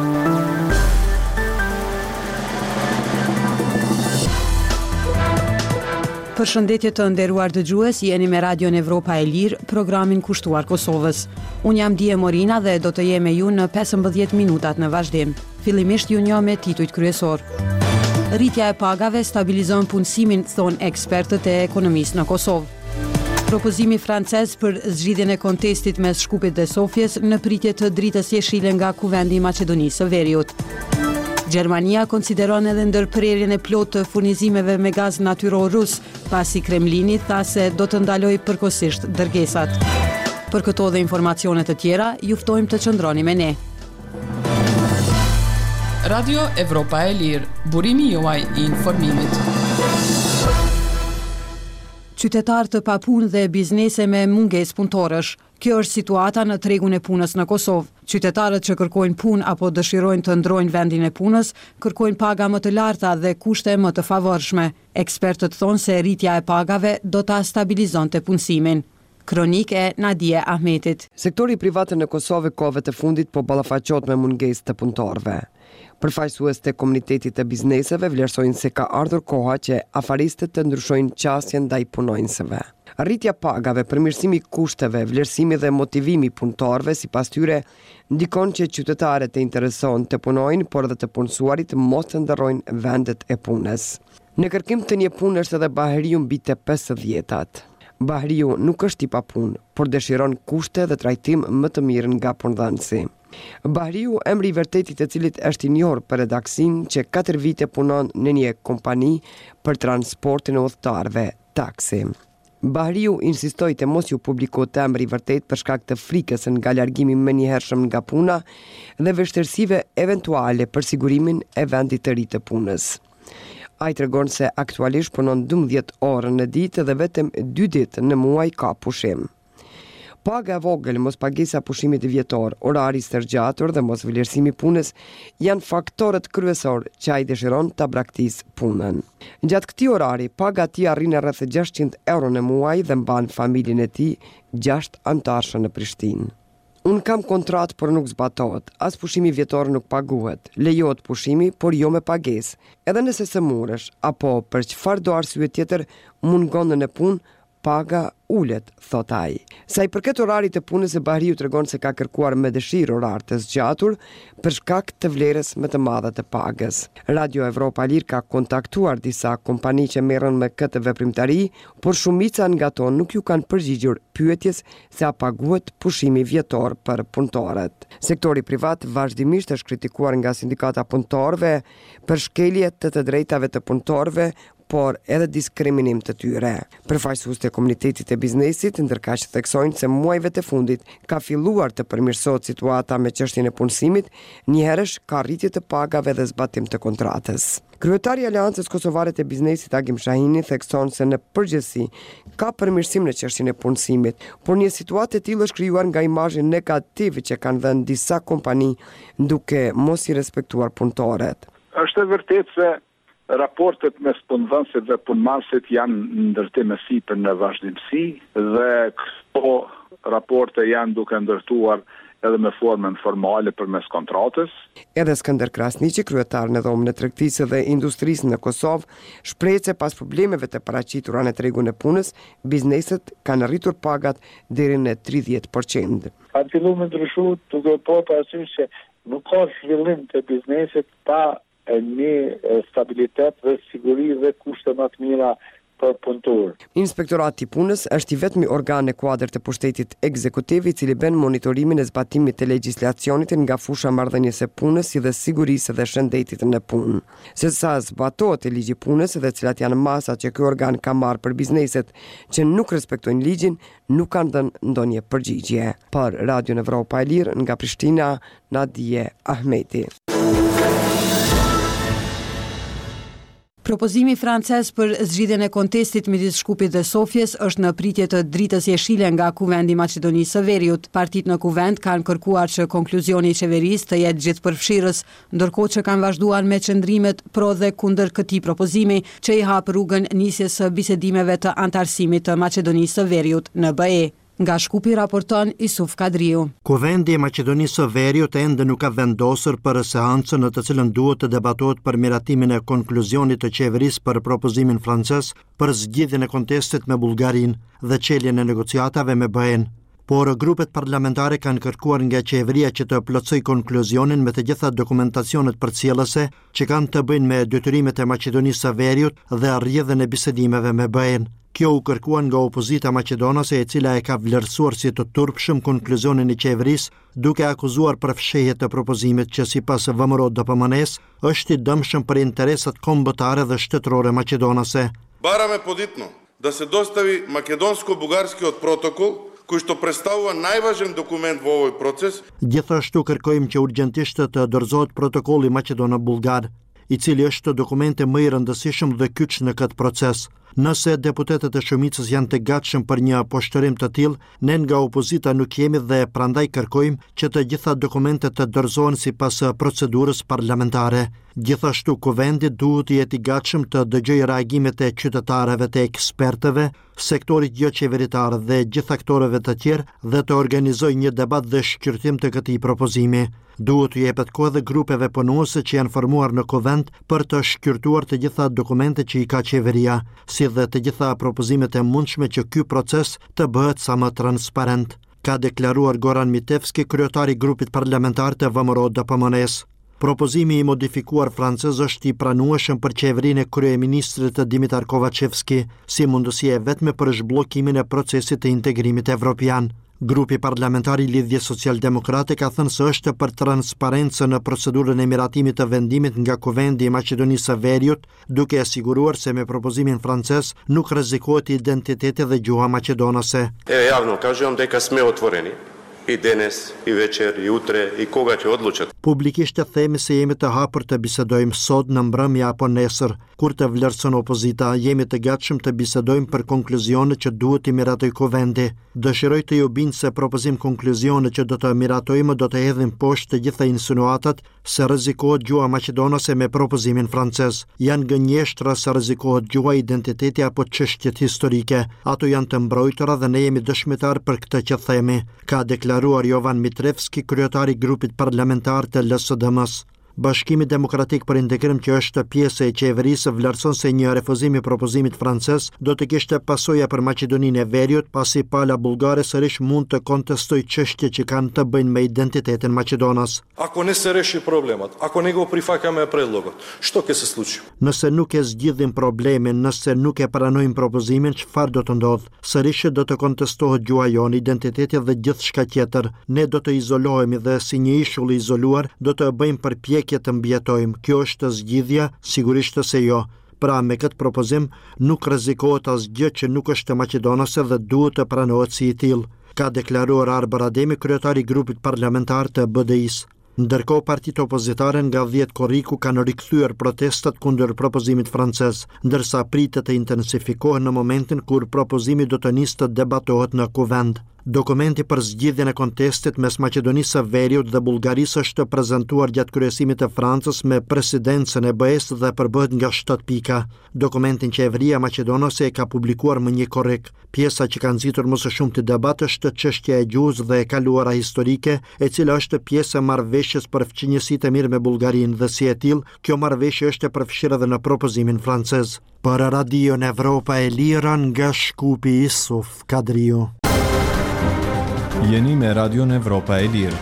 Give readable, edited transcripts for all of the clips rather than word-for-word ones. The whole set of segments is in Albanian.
Përshëndetje të nderuar dëgjues, jeni me Radion Evropa e Lirë, programin kushtuar Kosovës. Unë jam Dije Morina dhe do të jem me ju në 15 minutat në vazhdim. Fillimisht ju njoh me titujt kryesor. Rritja e pagave stabilizon punësimin, thonë ekspertët e ekonomisë në Kosovë. Propozimi francez për zgjidhjen e kontestit mes Shkupit dhe Sofjes në pritje të dritës jeshile nga Kuvendi i Maqedonisë së Veriut. Gjermania konsideron edhe ndërprerjen e plotë të furnizimeve me gaz natyror rus, pasi Kremlini tha se do të ndalojë përkohësisht dërgesat. Për këto dhe informacione të tjera, ju ftojmë të qëndroni me ne. Radio Evropa e Lirë, burimi juaj i informimit. Qytetar të papunë dhe biznese me mungesë punëtorësh. Kjo është situata në tregun e punës në Kosovë. Qytetarët që kërkojnë punë apo dëshirojnë të ndrojnë vendin e punës, kërkojnë paga më të larta dhe kushte më të favorshme. Ekspertët thonë se rritja e pagave do ta stabilizonte punësimin. Kronik e Nadije Ahmetit. Sektori privat në Kosovë kohëve të fundit po ballafaqohet me mungesë të punëtorëve. Përfaqësues të komunitetit të bizneseve vlerësojnë se ka ardhur koha që afaristët të ndryshojnë qasjen ndaj punonjësve. Rritja pagave, përmirësimi i kushteve, vlerësimi dhe motivimi punëtorëve sipas tyre ndikon që qytetarët të interesohen të punojnë, por edhe të punësuarit mos të ndërrojnë vendet e punës. Në kërkim të një punë është edhe Bahriu mbi të 50-tat. Bahriu nuk është i papunë, por dëshiron kushte dhe trajtim më të mirë nga punëdhënësi. Bahriu, emri i vërtetit të cilit është i njohur për redaksin që 4 vite punon në një kompani për transportin e udhëtarëve, taksi. Bahriu insistoi të mos ju publikohet emri i vërtet për shkak të frikës nga largimi menjëhershëm nga puna dhe vështirësive eventuale për sigurimin e vendit të ri të punës. Ai tregon se aktualisht punon 12 orë në ditë dhe vetëm 2 ditë në muaj ka pushim. Paga e vogël, mos pagesa pushimit vjetor, orari i stërgjatur dhe mos vlerësimi i punës janë faktorët kryesor që ai dëshiron ta braktisë punën. Gjatë këtij orari, paga e tij arrin rreth 600 euro në muaj dhe mban familjen e tij 6 anëtarësh në Prishtinë. Unë kam kontratë, por nuk zbatohet. As pushimi vjetor nuk paguhet. Lejohet pushimi, por jo me pagesë. Edhe nëse së murësh, apo për çfarë do arsye tjetër mungon në punë, paga ulet, thot ai. Sa i përket orarit të punës, Bahriu tregon se ka kërkuar me dëshirë orar të zgjatur për shkak të vlerës më të madhe të pagës. Radio Evropa Lirë ka kontaktuar disa kompani që merren me këtë veprimtari, por shumica nga to nuk ju kanë përgjigjur pyetjes se a paguhet pushimi vjetor për punëtorët. Sektori privat vazhdimisht është kritikuar nga sindikata punëtorëve për shkelje të drejtave të punëtorëve, por edhe diskriminim të tyre. Përfaqësues të komunitetit të biznesit ndërkaq theksojnë se muajve të fundit ka filluar të përmirësohet situata me çështjen e punësimit, njëherësh ka rritje të pagave dhe zbatim të kontratës. Kryetari i Aleancës Kosovare të Biznesit Agim Shahini thekson se në përgjithësi ka përmirësim në çështjen e punësimit, por një situatë e tillë është krijuar nga imazhi negativ që kanë dhënë disa kompani duke mos i respektuar punëtorët. Është e vërtetë se raportet mes punëdhënësit dhe punëmarrësit janë në ndërtim e sipër në vazhdimsi dhe këto raporte janë duke ndërtuar edhe me formën formale përmes kontratës. Edhe Skënder Krasniqi, kryetar në dhomën e tregtisë dhe industrisë në Kosovë, shpreh se pas problemeve të paraqitura në tregun e punës, bizneset kanë rritur pagat deri në 30%. Kanë filluar me ndryshu duke po parasysh që nuk ka zhvillim të biznesit pa një stabilitet dhe siguri dhe kushte më të mira për punëtor. Inspektorati i punës është i vetmi organ në kuadër të pushtetit ekzekutiv i cili bën monitorimin e zbatimit të legjislacionit nga fusha marrëdhënies së punës si dhe sigurisë dhe shëndetit në punë. Se sa zbatohet ligji i punës dhe cilat janë masat që ky organ ka marrë për bizneset që nuk respektojnë ligjin, nuk kanë dhënë ndonjë përgjigje. Për Radio Evropa e Lirë nga Prishtina, Nadije Ahmeti. Propozimi francez për zgjidhjen e kontestit midis Shkupit dhe Sofjes është në pritje të dritës jeshile nga Kuvendi i Maqedonisë së Veriut. Partitë në Kuvend kanë kërkuar që konkluzioni i qeverisë të jetë gjithëpërfshirës, ndërkohë që kanë vazhduar me qëndrimet pro dhe kundër këtij propozimi, që i hap rrugën nisjes së bisedimeve të antarësimit të Maqedonisë së Veriut në BE. Nga Shkupi raporton Isuf Kadriu. Kuvendi i Maqedonisë së Veriut ende nuk ka vendosur për seancën në të cilën duhet të debatohet për miratimin e konkluzionit të qeverisë për propozimin francez për zgjidhjen e kontestit me Bullgarinë dhe çeljen e negociatave me BE-n. Por grupet parlamentare kanë kërkuar nga qeveria që të plotësojë konkluzionin me të gjitha dokumentacionet përcjellëse që kanë të bëjnë me detyrimet e Maqedonisë së Veriut dhe rrjedhën e bisedimeve me BE-n. Kjo u kërkuan nga opozita maqedonase e cila e ka vlerësuar si të turpshëm konkluzionin e qeverisë, duke akuzuar për fshehje të propozimit që sipas ВМРО-DPMNE-s është i dëmshëm për interesat kombëtare dhe shtetërore maqedonase. Бараме подитно да се достави македонско-бугарскиот протокол кој што представува најважен документ во овој процес. Gjithashtu kërkojmë që urgjentisht të dorëzohet protokolli maqedono-bullgar, i cili është dokumenti më i rëndësishëm dhe kyç në këtë proces. Nëse deputetët e shumicës janë të gatshëm për një poshtërim të tillë, ne nga opozita nuk jemi dhe prandaj kërkojmë që të gjitha dokumentet të dorëzohen sipas procedurës parlamentare. Gjithashtu kuvendi duhet të jetë i gatshëm të dëgjojë reagimet e qytetarëve, të ekspertëve, sektorit jo qeveritar dhe gjithë aktorëve të tjerë dhe të organizojë një debat dhe shqyrtim të këtij propozimi. Duhet të jepet kohë dhe grupeve punuese që janë formuar në kuvend për të shqyrtuar të gjitha dokumentet që i ka qeveria, si dhe të gjitha propozimet e mundshme që ky proces të bëhet sa më transparent, ka deklaruar Goran Mitevski, kryetari i grupit parlamentar të ВМРО-DPMNE-s. Propozimi i modifikuar francez është i pranueshëm për qeverinë e kryeministrit Dimitar Kovacevski si mundësia e vetme për zhbllokimin e procesit të integrimit evropian. Grupi parlamentar i Lidhjes Social-Demokrate ka thënë se është për transparencën në procedurën e miratimit të vendimit nga Kuvendi i Maqedonisë së Veriut, duke siguruar se me propozimin francez nuk rrezikohet identiteti dhe gjuha maqedonase. Javno kažem дека сме отворени i денес, i вечер, i utre, i koga që odlučat. Publikisht të themi se jemi të hapur të bisedojmë sot në mbrëmje apo nesër, kur të vlerëson opozita, jemi të gatshëm të bisedojmë për konkluzione që duhet i miratoj kuvendi. Dëshiroj të ju bind se propozim konkluzione që do të miratojmë do të hedhin poshtë të gjitha insinuatat se rrezikohet gjuha maqedonase me propozimin francez. Janë gënjeshtra se rrezikohet gjuha, identiteti apo çështjet historike. Ato janë të mbrojtura dhe ne jemi dëshmitar për këtë që themi, ka deklaruar Jovan Mitrevski, kryetari i grupit parlamentar të LSDM-s. Bashkimi Demokratik për Integrim, që është pjesë e qeverisë, vlerëson se një refuzim i propozimit francez do të kishte pasoja për Maqedoninë e Veriut, pasi pala bullgare sërish mund të kontestojë çështje që kanë të bëjnë me identitetin maqedonas. Ako ne se reši problemat, ako ne go prifakame predlogot, što ke se sluči? Nëse nuk e zgjidhim problemin, nëse nuk e pranojmë propozimin, çfarë do të ndodhë? Sërish do të kontestohet gjuha jonë, identiteti dhe gjithçka tjetër. Ne do të izolohemi dhe si një ishull i izoluar do të bëjmë përpjekje të mbjetojmë. Kjo është zgjidhja? Sigurisht se jo. Pra me këtë propozim nuk rrezikohet asgjë që nuk është maqedonase dhe duhet të pranohet si i tillë, ka deklaruar Arber Ademi, kryetari i grupit parlamentar të BDI-s. Ndërkohë partitë opozitare nga 10 korriku kanë rikthyer protestat kundër propozimit francez, ndërsa pritet të intensifikohen në momentin kur propozimi do të nisë të debatohet në kuvend. Dokumenti për zgjidhjen e kontestit mes Maqedonisë së Veriut dhe Bullgarisë është prezantuar gjatë kryesimit të Francës me presidencën e BE-s dhe përbëhet nga 7 pika. Dokumentin qeveria maqedonase e ka publikuar më një korrik. Pjesa që ka nxitur më së shumti debat është çështja e gjuhës dhe e kaluara historike, e cila është pjesë e marrëveshjes për fqinjësitë e mirë me Bullgarinë dhe si e tillë, kjo marrëveshje është e përfshirë edhe në propozimin francez. Për Radion Evropa e Lira nga Shkupi, Isuf Kadriu. Jeni me Radion Evropa e Lirë.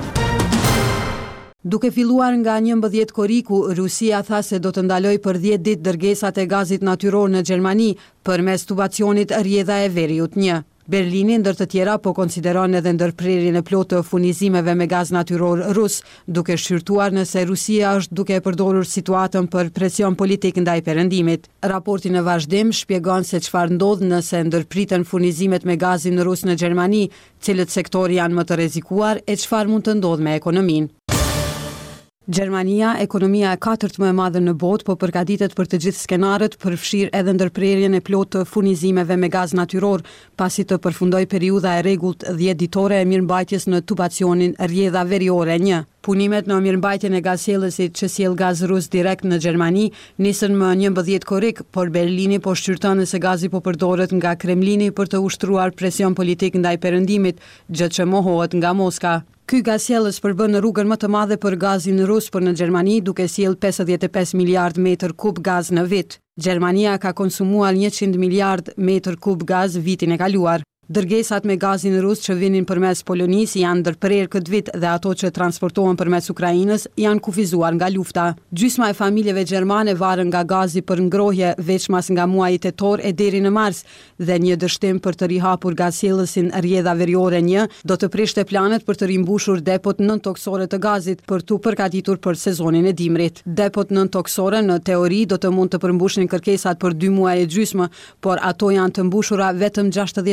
Duke filluar nga 11 korriku, Rusia tha se do të ndaloj për 10 ditë dërgesat e gazit natyror në Gjermani përmes tubacionit rrjedha e Veriut 1. Berlini, ndër të tjera, po konsideron edhe ndërprerjen e plotë të furnizimeve me gaz natyror rus, duke shqyrtuar nëse Rusia është duke përdorur situatën për presion politik ndaj perëndimit. Raporti në vazhdim shpjegon se çfarë ndodh nëse ndërpriten furnizimet me gazin rus në Gjermani, cilët sektorë janë më të rrezikuar e çfarë mund të ndodhë me ekonominë. Gjermania, ekonomia e 4th më e madhe në botë, po përgatitet për të gjithë skenarët, përfshirë edhe ndërprerjen e plotë të furnizimeve me gaz natyror, pasi të përfundoj periudha e rregullt 10 ditore e mirëmbajtjes në tubacionin rrjedha veriore 1. Punimet në mirëmbajtjen e gazsjellësit që sjell gaz rus direkt në Gjermani nisën më 11 korrik, por Berlini po shqyrton nëse gazi po përdoret nga Kremlini për të ushtruar presion politik ndaj perëndimit, gjë që mohohet nga Moska. Ky gazsjellës përbën rrugën më të madhe për gazin rus për në Gjermani, duke sjell 55 miliard metër kub gaz në vit. Gjermania ka konsumuar 100 miliard metër kub gaz vitin e kaluar. Dërgesat me gazin rus që vinin përmes Polonisë janë ndërprerë këtë vit dhe ato që transportohen përmes Ukrainës janë kufizuar nga lufta. Gjysma e familjeve gjermane varen nga gazi për ngrohje veçmas nga muaji tetor e deri në mars dhe një dështim për të rihapur gazsjellësin rrjedha veriore 1 do të prishte planet për të rimbushur depot nëntoksore të gazit për tu përgatitur për sezonin e dimrit. Depot nëntoksore në teori do të mund të përmbushin kërkesat për 2 muaj e gjysmë, por ato janë të mbushura vetëm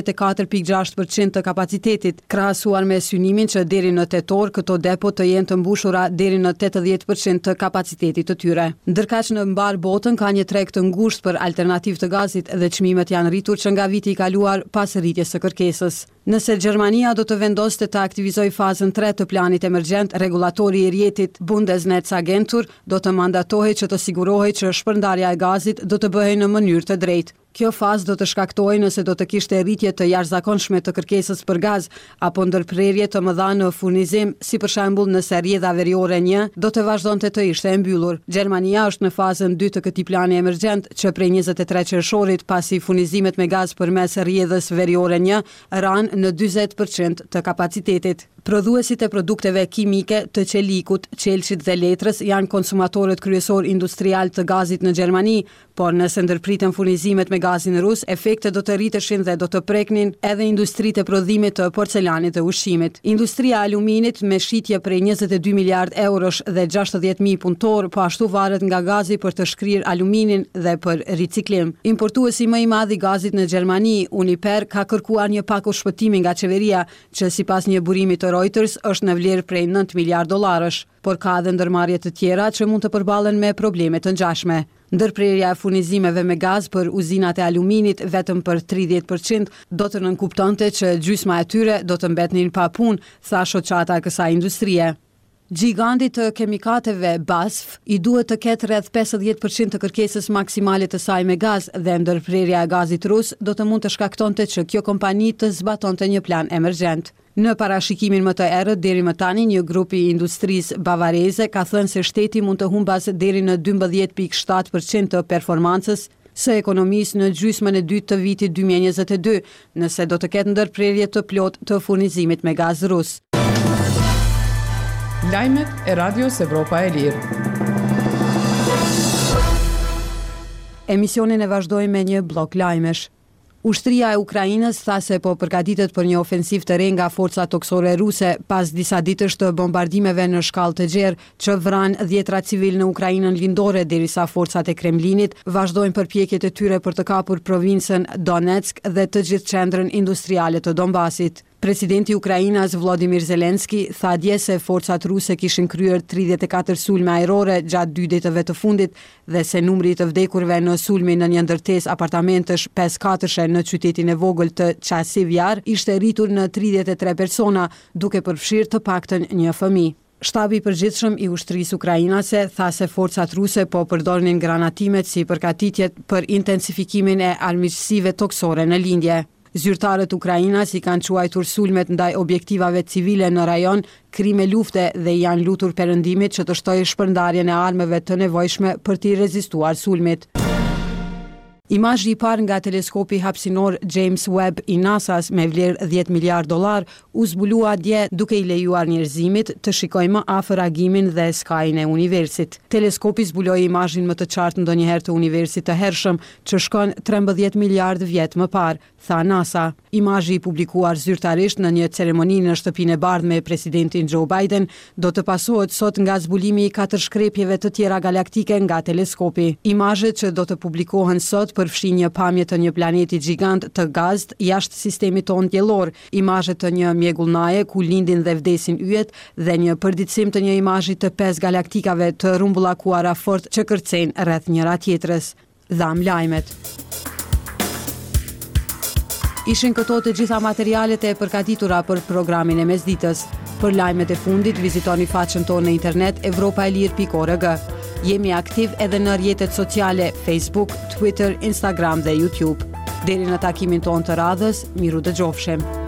64.6% të kapacitetit, krahasuar me synimin që deri në tetor këto depo të jenë të mbushura deri në 80% të kapacitetit të tyre. Ndërkaq në mbar botën ka një treg të ngushtë për alternativë të gazit dhe çmimet janë rritur që nga viti i kaluar pas rritjes së kërkesës. Nëse Gjermania do të vendoste të aktivizoj fazën 3 të planit emergjent, regulatori i rjetit Bundesnetzagentur do të mandatohej që të sigurohej që shpërndarja e gazit do të bëhej në mënyrë të drejtë. Kjo fazë do të shkaktojë nëse do të kishte rritje të jashtëzakonshme të kërkesës për gaz apo ndërprerje të mëdha në furnizim, si për shembull nëse rrjedha veriore 1 do të vazhdonte të ishte e mbyllur. Gjermania është në fazën 2 të këtij plani emergjent që prej 23 qershorit pasi furnizimet me gaz përmes rrjedhës veriore 1 ran në 40% të kapacitetit. Prodhuesit e produkteve kimike, të qelikut, qelçit dhe letrës janë konsumatorët kryesor industrial të gazit në Gjermani, por nëse ndërpriten furnizimet me gazin rus, efektet do të rriteshin dhe do të preknin edhe industritë e prodhimit të porcelanit dhe ushqimit. Industria e aluminit me shitje prej 22 miliard eurosh dhe 60.000 punëtor, po ashtu varet nga gazi për të shkrirë aluminin dhe për riciklim. Importuesi më i madh i gazit në Gjermani, Uniper, ka kërkuar një paku shpëtimi nga qeveria, që sipas një burimi të Reuters është në vlerë prej 9 miliard dollarësh, por ka edhe ndërmarrje të tjera që mund të përballen me probleme të ngjashme. Ndërprerja e furnizimeve me gaz për uzinat e aluminit vetëm për 30% do të nënkuptonte që gjysma e tyre do të mbetnin pa punë, tha shoqata e kësaj industrie. Giganti të kemikateve BASF i duhet të ketë rreth 50% të kërkesës maksimale të saj me gaz dhe ndërprerja e gazit rus do të mund të shkaktonte që kjo kompani të zbatonte një plan emergjent. Në parashikimin më të errët deri më tani, një grup i industrisë bavareze ka thënë se shteti mund të humbas deri në 12.7% të performancës së ekonomisë në gjysmën e dytë të vitit 2022, nëse do të ketë ndërprerje të plotë të furnizimit me gaz rus. Lajmet e Radios Evropa e Lirë. Emisionin e vazhdojmë me një blok lajmesh. Ushtria e Ukrainës tha se po përgatitet për një ofensiv të re nga forcat toksore ruse pas disa ditësh të bombardimeve në shkallë të gjerë që vranë 10 civil në Ukrainën lindore, derisa forcat e Kremlinit vazhdojnë përpjekjet e tyre për të kapur provincën Donetsk dhe të gjithë qendrën industriale të Donbasit. Presidenti i Ukrainës Volodymyr Zelensky tha dje se forcat ruse kishin kryer 34 sulme ajrore gjatë 2 ditëve të fundit dhe se numri i të vdekurve në sulmin në një ndërtesë apartamentesh 5-4 në qytetin e vogël të Chasiv Yar ishte rritur në 33 persona, duke përfshirë të paktën një fëmijë. Shtabi i përgjithshëm i ushtrisë ukrainase tha se forcat ruse po përdornin granatimet si përgatitjet për intensifikimin e armiqësive toksore në lindje. Zyrtarët ukrainas i kanë quajtur sulmet ndaj objektivave civile në rajon krime lufte dhe janë lutur perëndimit që të shtojë shpërndarjen e armëve të nevojshme për t'i rezistuar sulmit. Imazhi i parë nga teleskopi hapësinor James Webb i NASA-s me vlerë 10 miliard dollar u zbulua dje duke i lejuar njerëzimit të shikojë më afër agimin dhe skajin e universit. Teleskopi zbuloi imazhin më të qartë ndonjëherë të universit të hershëm që shkon 13 miliard vjet më parë, tha NASA. Imazhi i publikuar zyrtarisht në një ceremoni në shtëpinë e bardhë me presidentin Joe Biden do të pasohet sot nga zbulimi i 4 shkrepjeve të tjera galaktike nga teleskopi. Imazhet që do të publikohen sot përfshin një pamje të një planeti gjigant të gazt jashtë sistemit tonë diellor, imazhe të një mjegullnaje ku lindin dhe vdesin yjet dhe një përditësim të një imazhi të 5 galaktikave të rrumbullakuara fort që kërcejnë rreth njëra tjetrës. Dham lajmet. Ishin këto të gjitha materialet e përgatitura për programin e mesditës. Për lajmet e fundit, vizitoni faqen tonë në internet evropaelir.org. Jemi aktiv edhe në rrjetet sociale Facebook, Twitter, Instagram dhe YouTube. Deri në takimin tonë të radhës, miru dëgjofshim.